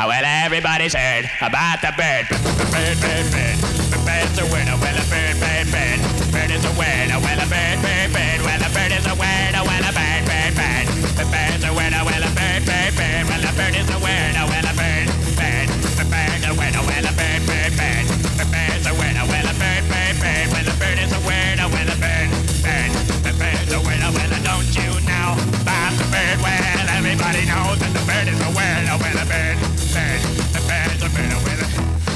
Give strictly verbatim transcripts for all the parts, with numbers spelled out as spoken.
Oh, well, everybody's heard about the bird. Bird, bird, bird. The bird's a word. Oh, well, a bird, bird, bird. Bird is a word. Oh, well, a bird, bird, bird. Well, a bird is a word. Oh, well, a bird, bird, bird. The bird's a word. Oh, well, a bird, bird, bird. Well, a bird is a word. Oh, well, a bird, bird. The bird's a word. Oh, well, a bird, bird, bird. The bird's a word. Oh, well, a bird, bird, bird. Well, a bird is a word. Oh, well, a bird, bird. The bird's a word. Oh, well, don't you know about the bird? Well, everybody knows that the bird is a word. Oh, well, a bird, bird. The bird's a bird. Oh, well,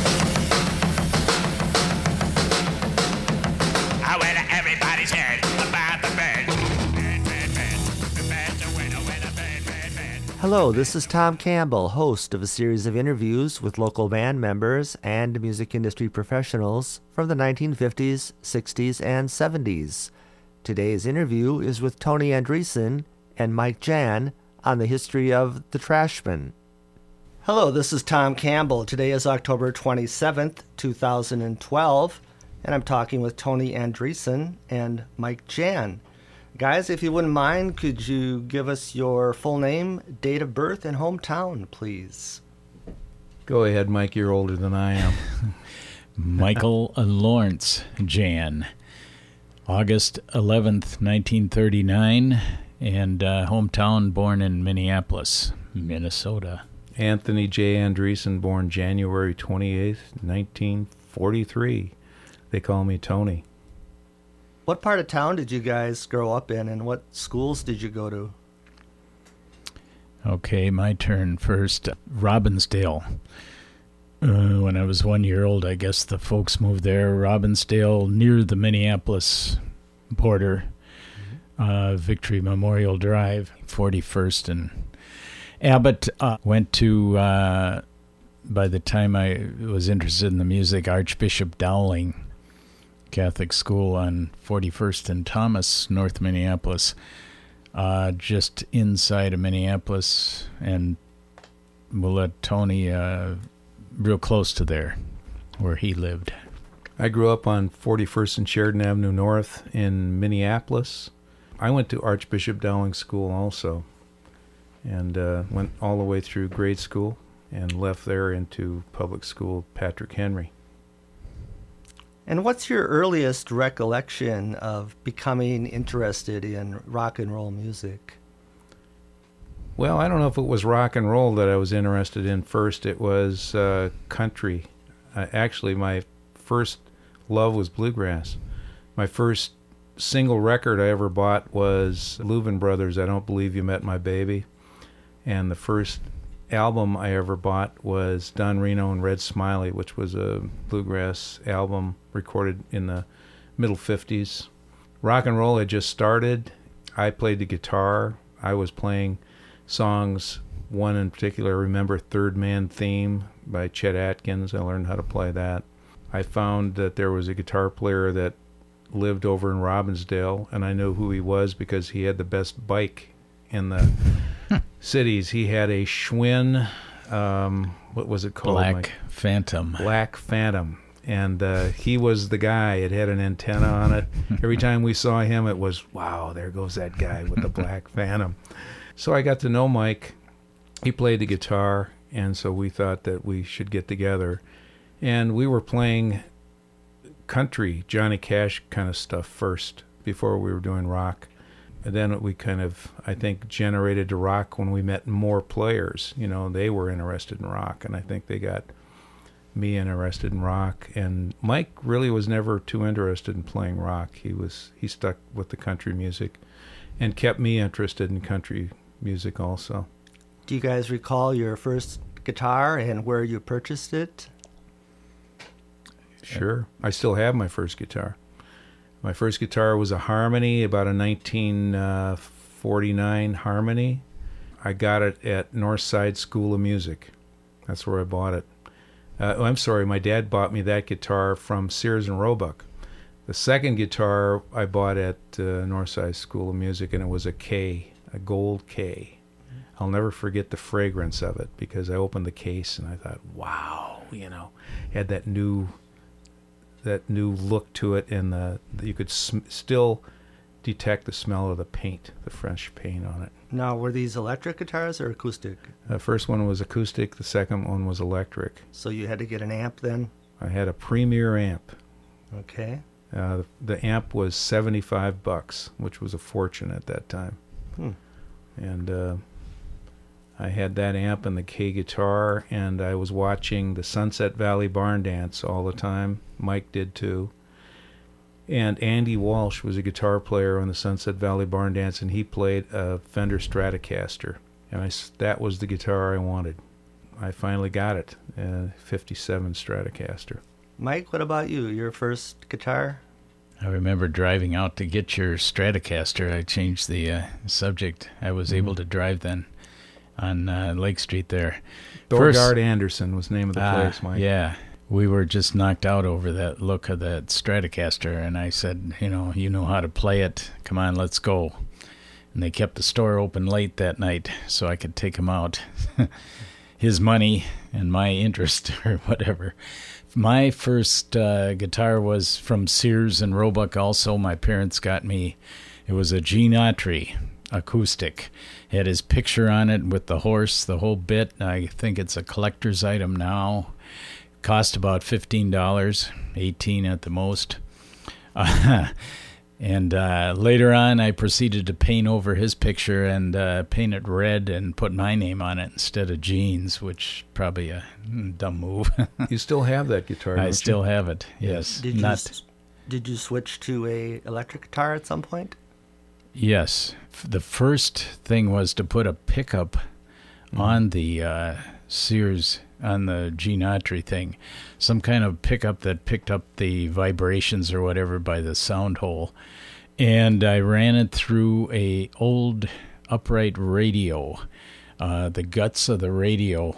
oh, well, everybody's heard about the bird. Bird, bird, bird. The bird's a word. Oh, well, a bird, bird, bird. Hello, this is Tom Campbell, host of a series of interviews with local band members and music industry professionals from the nineteen fifties, sixties, and seventies. Today's interview is with Tony Andreessen and Mike Jan on the history of the Trashmen. Hello, this is Tom Campbell. Today is October twenty-seventh, two thousand twelve, and I'm talking with Tony Andreessen and Mike Jan. Guys, if you wouldn't mind, could you give us your full name, date of birth, and hometown, please? Go ahead, Mike. You're older than I am. Michael Lawrence Jan. August eleventh, nineteen thirty-nine, and uh, hometown, born in Minneapolis, Minnesota. Anthony J. Andreessen, born January twenty-eighth, nineteen forty-three. They call me Tony. What part of town did you guys grow up in, and what schools did you go to? Okay, my turn first. Robbinsdale. Uh, when I was one year old, I guess the folks moved there. Robbinsdale, near the Minneapolis border. Mm-hmm. Uh, Victory Memorial Drive, forty-first and Abbott. Uh, went to, uh, by the time I was interested in the music, Archbishop Dowling Catholic School on forty-first and Thomas, North Minneapolis, uh, just inside of Minneapolis, and we'll let Tony... Uh, real close to there, where he lived. I grew up on forty-first and Sheridan Avenue North in Minneapolis. I went to Archbishop Dowling School also, and uh, went all the way through grade school and left there into public school Patrick Henry. And what's your earliest recollection of becoming interested in rock and roll music? Well, I don't know if it was rock and roll that I was interested in first. It was uh, country. Uh, actually, my first love was bluegrass. My first single record I ever bought was Louvin Brothers, I Don't Believe You Met My Baby. And the first album I ever bought was Don Reno and Red Smiley, which was a bluegrass album recorded in the middle fifties. Rock and roll had just started. I played the guitar. I was playing songs, one in particular, I remember Third Man Theme by Chet Atkins. I learned how to play that. I found that there was a guitar player that lived over in Robbinsdale, and I knew who he was because he had the best bike in the cities. He had a Schwinn, um, what was it called? Black Mike? Phantom. Black Phantom. And uh, he was the guy. It had an antenna on it. Every time we saw him, it was, wow, there goes that guy with the Black Phantom. So I got to know Mike. He played the guitar, and so we thought that we should get together. And we were playing country, Johnny Cash kind of stuff first, before we were doing rock. And then we kind of, I think, generated to rock when we met more players. You know, they were interested in rock, and I think they got me interested in rock. And Mike really was never too interested in playing rock. He was he stuck with the country music and kept me interested in country music also. Do you guys recall your first guitar and where you purchased it? Sure. I still have my first guitar. My first guitar was a Harmony, about a nineteen forty-nine Harmony. I got it at Northside School of Music. That's where I bought it. Uh, oh, I'm sorry, my dad bought me that guitar from Sears and Roebuck. The second guitar I bought at uh, Northside School of Music, and it was a K, a gold K. I'll never forget the fragrance of it, because I opened the case and I thought, wow, you know, it had that new, that new look to it, and the, you could sm- still detect the smell of the paint, the fresh paint on it. Now, were these electric guitars or acoustic? The first one was acoustic. The second one was electric. So you had to get an amp then? I had a Premier amp. Okay. Uh, the, the amp was seventy-five bucks, which was a fortune at that time. Hmm. And uh, I had that amp and the K guitar, and I was watching the Sunset Valley Barn Dance all the time. Mike did too. And Andy Walsh was a guitar player on the Sunset Valley Barn Dance, and he played a Fender Stratocaster. And I, that was the guitar I wanted. I finally got it, a fifty-seven Stratocaster. Mike, what about you? Your first guitar? I remember driving out to get your Stratocaster. I changed the uh, subject. I was Mm-hmm. able to drive then on uh, Lake Street there. Beauregard Anderson was the name of the Ah, place, Mike. Yeah. We were just knocked out over that look of that Stratocaster, and I said, you know, you know how to play it. Come on, let's go. And they kept the store open late that night so I could take him out. His money and my interest or whatever. My first uh, guitar was from Sears and Roebuck also. My parents got me. It was a Gene Autry acoustic. It had his picture on it with the horse, the whole bit. I think it's a collector's item now. Cost about fifteen dollars, eighteen at the most. Uh, and uh, later on, I proceeded to paint over his picture and uh, paint it red and put my name on it instead of Gene's, which probably a dumb move. You still have that guitar, I don't still you? have it. Yes. Did you Not. s- did you switch to a electric guitar at some point? Yes. F- The first thing was to put a pickup on the uh, Sears, on the Gene Autry thing. Some kind of pickup that picked up the vibrations or whatever by the sound hole. And I ran it through a old upright radio, uh, the guts of the radio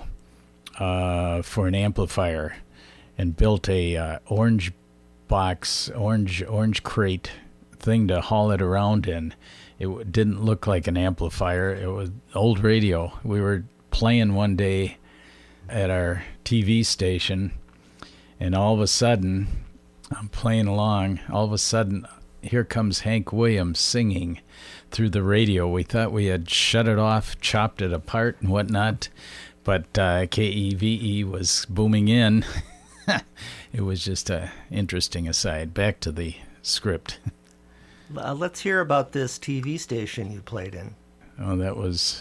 uh, for an amplifier, and built a uh, orange box, orange orange crate thing to haul it around in. It w- didn't look like an amplifier. It was old radio. We were playing one day at our T V station, and all of a sudden, I'm playing along. All of a sudden, here comes Hank Williams singing through the radio. We thought we had shut it off, chopped it apart and whatnot, but uh, K E V E was booming in. It was just a interesting aside. Back to the script. Uh, let's hear about this T V station you played in. Oh, that was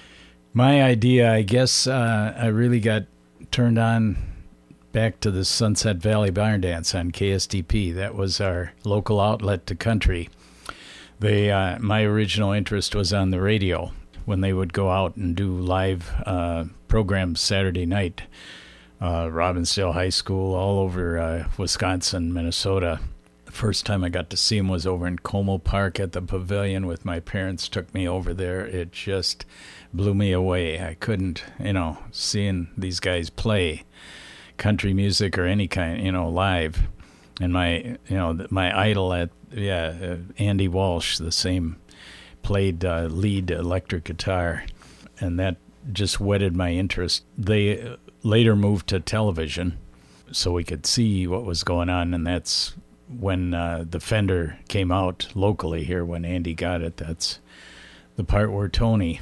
my idea. I guess uh, I really got turned on back to the Sunset Valley Barn Dance on K S D P. That was our local outlet to country. They, uh, my original interest was on the radio when they would go out and do live uh, programs Saturday night. Uh, Robbinsdale High School, all over uh, Wisconsin, Minnesota. The first time I got to see him was over in Como Park at the Pavilion with my parents. Took me over there. It just blew me away. I couldn't, you know, seeing these guys play country music or any kind, you know, live. And my, you know, my idol at, yeah, uh, Andy Walsh, the same, played uh, lead electric guitar. And that just whetted my interest. They later moved to television so we could see what was going on, and that's when uh, the Fender came out locally here when Andy got it. That's the part where Tony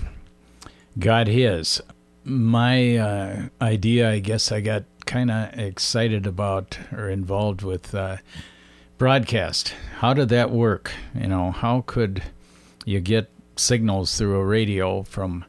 got his. My uh, idea, I guess I got kind of excited about or involved with uh, broadcast. How did that work? You know, how could you get signals through a radio from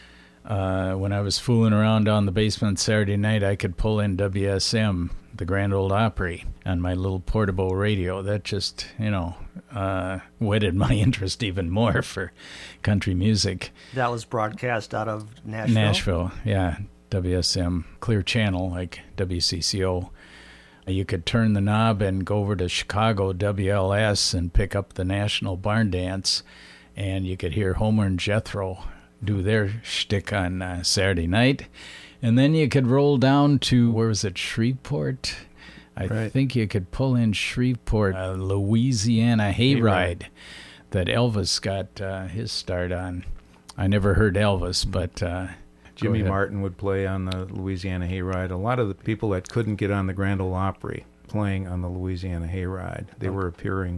uh, when I was fooling around on the basement Saturday night, I could pull in W S M, the Grand Ole Opry, on my little portable radio. That just, you know, uh, whetted my interest even more for country music. That was broadcast out of Nashville? Nashville, yeah. W S M, clear channel like W C C O. You could turn the knob and go over to Chicago W L S and pick up the National Barn Dance, and you could hear Homer and Jethro do their shtick on uh, Saturday night. And then you could roll down to, where was it, Shreveport? I Right. think you could pull in Shreveport, uh, Louisiana Hayride that Elvis got uh, his start on. I never heard Elvis, but... Uh, Jimmy go ahead. Martin would play on the Louisiana Hayride. A lot of the people that couldn't get on the Grand Ole Opry playing on the Louisiana Hayride, they were appearing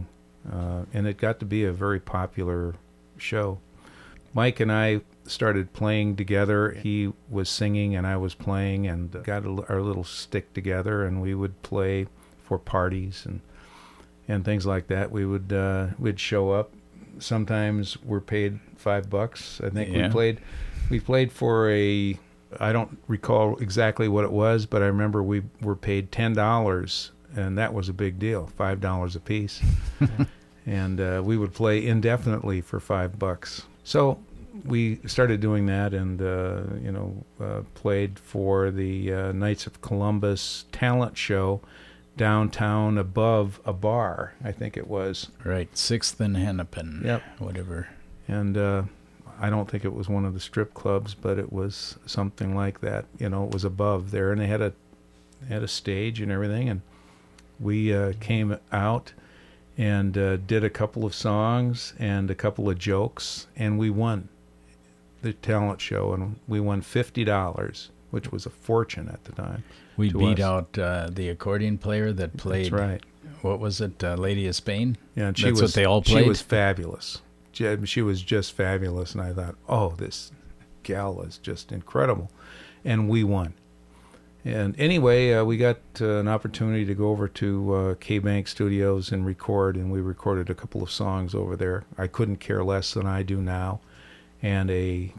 uh, and it got to be a very popular show. Mike and I started playing together. He was singing and I was playing, and got a, our little stick together, and we would play for parties and and things like that. We would uh, we'd show up. Sometimes we're paid five bucks. I think Yeah. we played we played for a. I don't recall exactly what it was, but I remember we were paid ten dollars, and that was a big deal. Five dollars a piece, and uh, we would play indefinitely for five bucks. So we started doing that, and uh, you know, uh, played for the uh, Knights of Columbus talent show downtown above a bar, I think it was. Right, Sixth and Hennepin. Yep. Whatever. And uh, I don't think it was one of the strip clubs, but it was something like that. You know, it was above there, and they had a they had a stage and everything. And we uh, came out and uh, did a couple of songs and a couple of jokes, and we won the talent show, and we won fifty dollars, which was a fortune at the time. We to beat us. out uh, the accordion player that played. That's right. What was it, uh, Lady of Spain? Yeah, and she That's was, what they all played? She was fabulous. She, she was just fabulous, and I thought, oh, this gal is just incredible. And we won. And anyway, uh, we got uh, an opportunity to go over to uh, K-Bank Studios and record, and we recorded a couple of songs over there. I Couldn't Care Less Than I Do Now, and a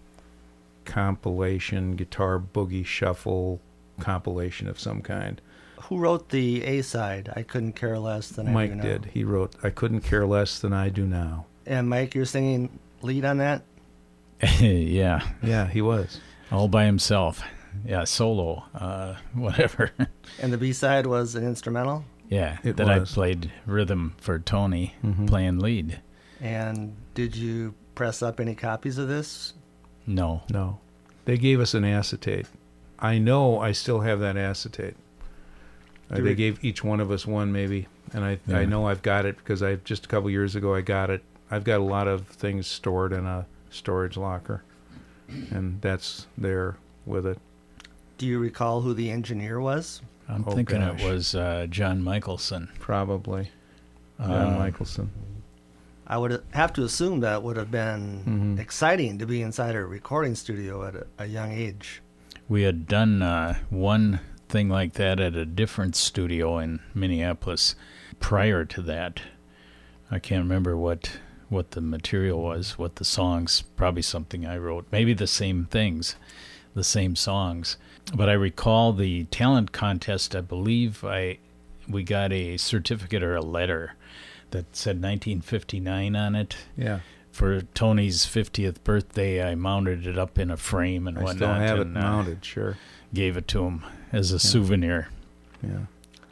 compilation, guitar boogie shuffle compilation of some kind. Who wrote the A side? I couldn't care less than I Mike do now. did. He wrote, I Couldn't Care Less Than I Do Now. And Mike, you're singing lead on that? Yeah, Yeah, he was. all by himself. Yeah, solo, uh, whatever. And the B side was an instrumental? Yeah, It that was. I played rhythm for Tony, Mhm. playing lead. And did you press up any copies of this? No. No. They gave us an acetate. I know I still have that acetate. Uh, Do they we- gave each one of us one, maybe. And I Yeah. I know I've got it because I just a couple years ago I got it. I've got a lot of things stored in a storage locker. And that's there with it. Do you recall who the engineer was? I'm Oh, thinking gosh. it was uh, John Michelson. Probably. John Uh, Michelson. I would have to assume that would have been Mhm. exciting to be inside a recording studio at a, a young age. We had done uh, one thing like that at a different studio in Minneapolis prior to that. I can't remember what what the material was, what the songs, probably something I wrote, maybe the same things, the same songs. But I recall the talent contest, I believe I we got a certificate or a letter that said nineteen fifty-nine on it. Yeah. For Tony's fiftieth birthday, I mounted it up in a frame and I whatnot. still have it and, uh, mounted, sure. gave it to him as a souvenir. Yeah.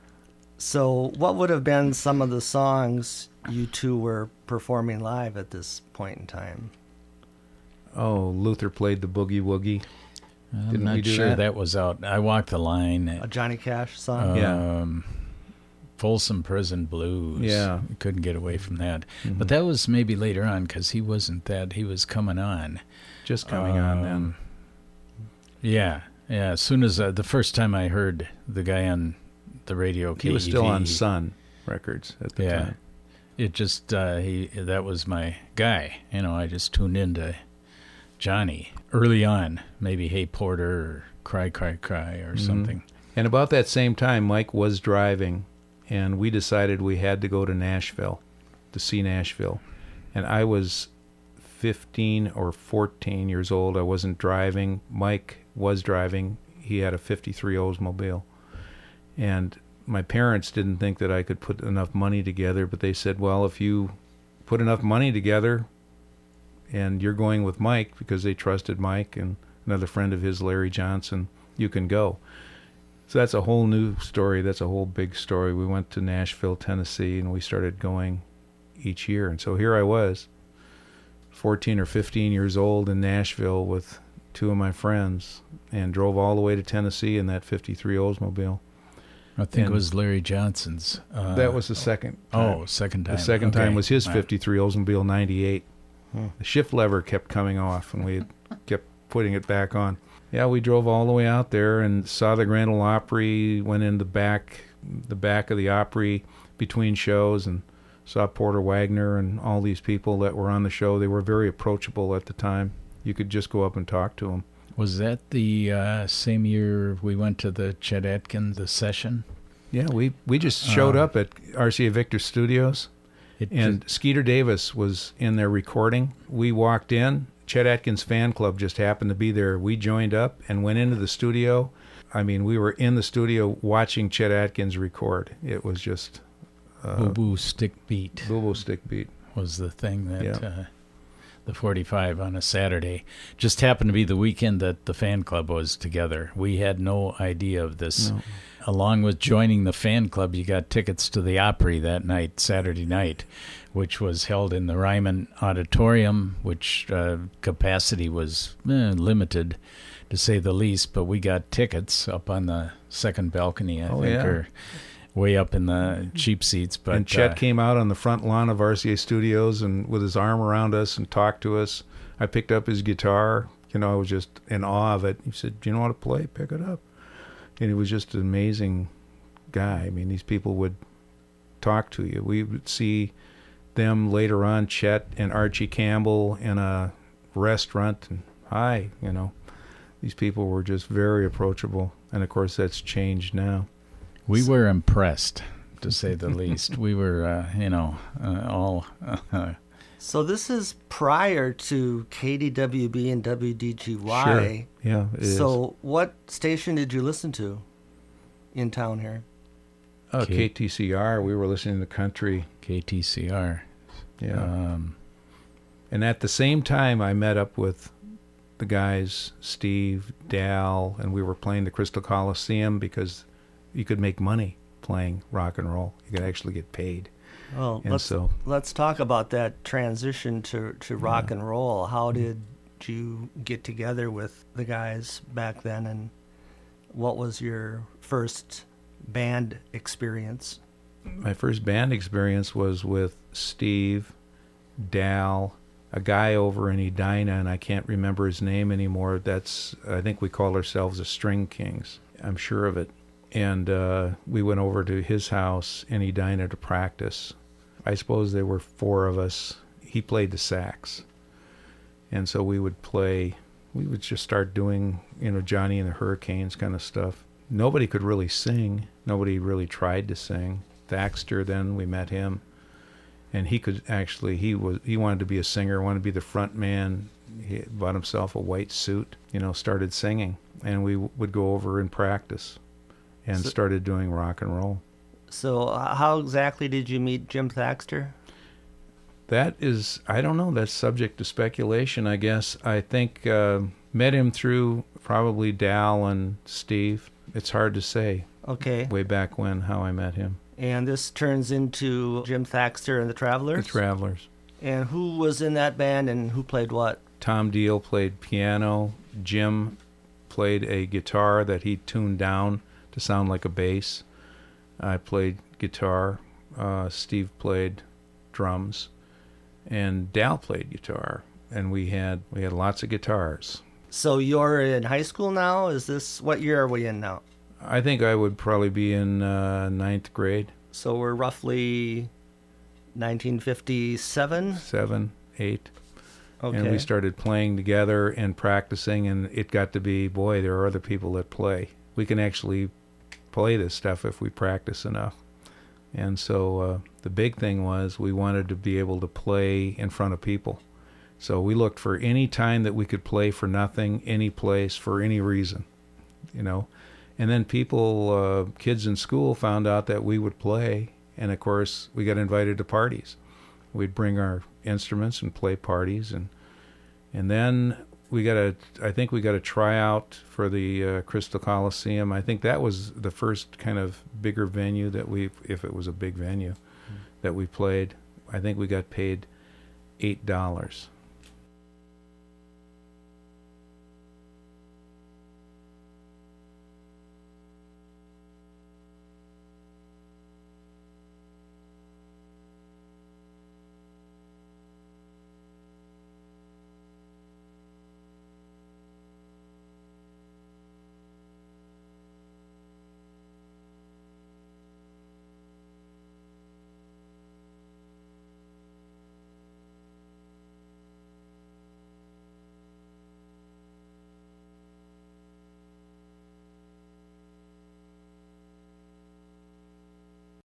So, what would have been some of the songs you two were performing live at this point in time? Oh, Luther played the Boogie Woogie. I'm Didn't not we do sure that? that? was out. I Walked the Line. A Johnny Cash song? Yeah. Um, Folsom Prison Blues. Yeah. We couldn't get away from that. Mhm. But that was maybe later on because he wasn't that. He was coming on. Just coming on then. Um, Yeah. Yeah. As soon as uh, the first time I heard the guy on the radio, He was still K E V, on Sun Records at the Yeah. time. It just uh, he that was my guy. You know, I just tuned into Johnny early on. Maybe Hey Porter or Cry Cry Cry or Mhm. something. And about that same time, Mike was driving, and we decided we had to go to Nashville to see Nashville. And I was fifteen or fourteen years old. I wasn't driving. Mike was driving. He had a fifty-three Oldsmobile. And my parents didn't think that I could put enough money together, but they said, well, if you put enough money together and you're going with Mike, because they trusted Mike and another friend of his, Larry Johnson, you can go. So that's a whole new story. That's a whole big story. We went to Nashville, Tennessee, and we started going each year. And so here I was, fourteen or fifteen years old in Nashville with two of my friends, and drove all the way to Tennessee in that fifty-three Oldsmobile. I think And it was Larry Johnson's. Uh, That was the second time. oh, second time. The second Okay. time was his All right. fifty-three Oldsmobile ninety-eight. Hmm. The shift lever kept coming off, and we kept putting it back on. Yeah, we drove all the way out there and saw the Grand Ole Opry, went in the back, the back of the Opry between shows, and saw Porter Wagner and all these people that were on the show. They were very approachable at the time. You could just go up and talk to them. Was that the uh, same year we went to the Chet Atkins the session? Yeah, we, we just showed Uh, up at R C A Victor Studios, It and Skeeter Davis was in there recording. We walked in. Chet Atkins fan club just happened to be there. We joined up and went into the studio. I mean, we were in the studio watching Chet Atkins record. It was just... Uh, Boo Boo Stick Beat Boo Stick Beat. was the thing that Yeah. uh, the forty-five on a Saturday just happened to be the weekend that the fan club was together. We had no idea of this. No. Along with joining the fan club, you got tickets to the Opry that night, Saturday night, which was held in the Ryman Auditorium, which uh, capacity was eh, limited, to say the least. But we got tickets up on the second balcony, I Oh, think, yeah. or way up in the cheap seats. But And Chet uh, came out on the front lawn of R C A Studios and with his arm around us and talked to us. I picked up his guitar. You know, I was just in awe of it. He said, "Do you know how to play? Pick it up." And he was just an amazing guy. I mean, these people would talk to you. We would see them later on, Chet and Archie Campbell, in a restaurant. And, hi, you know. These people were just very approachable. And, of course, that's changed now. we were impressed, to say the least. We were, uh, you know, uh, all... Uh, So this is prior to K D W B and W D G Y. Sure. Yeah, it is. So what station did you listen to in town here? Uh, K- K T C R, we were listening to country. K T C R. Yeah. Um, And at the same time, I met up with the guys, Steve, Dal, and we were playing the Crystal Coliseum because you could make money playing rock and roll. You could actually get paid. Well, And let's so, let's talk about that transition to, to rock and roll. How did you get together with the guys back then, and what was your first band experience? my first band experience was with Steve, Dal, a guy over in Edina, and I can't remember his name anymore. That's, I think we called ourselves the String Kings. I'm sure of it. And uh, we went over to his house in Edina to practice. I suppose there were four of us. He played the sax. And so we would play, we would just start doing, you know, Johnny and the Hurricanes kind of stuff. Nobody could really sing. Nobody really tried to sing. Thaxter, then we met him. And he could actually, he was, he wanted to be a singer, wanted to be the front man. He bought himself a white suit, you know, started singing. And we w- would go over and practice and So- started doing rock and roll. So uh, how exactly did you meet Jim Thaxter? That is, I don't know, that's subject to speculation, I guess. I think uh, met him through probably Dal and Steve. It's hard to say Okay. way back when how I met him. And this turns into Jim Thaxter and the Travelers? The Travelers. And who was in that band and who played what? Tom Deal played piano. Jim played a guitar that he tuned down to sound like a bass. I played guitar. Uh, Steve played drums. And Dal played guitar. And we had we had lots of guitars. So you're in high school now? Is this, what year are we in now? I think I would probably be in uh, ninth grade, So we're roughly nineteen fifty-seven? seven, eight. Okay. And we started playing together and practicing, and it got to be, boy, there are other people that play. We can actually play this stuff if we practice enough. And so uh, the big thing was we wanted to be able to play in front of people. So we looked for any time that we could play for nothing, any place, for any reason, you know. And then people, uh, kids in school found out that we would play, and of course we got invited to parties. We'd bring our instruments and play parties, and and then we got a, I think we got a tryout for the uh, Crystal Coliseum. I think that was the first kind of bigger venue that we, if it was a big venue, mm-hmm. that we played. I think we got paid eight dollars.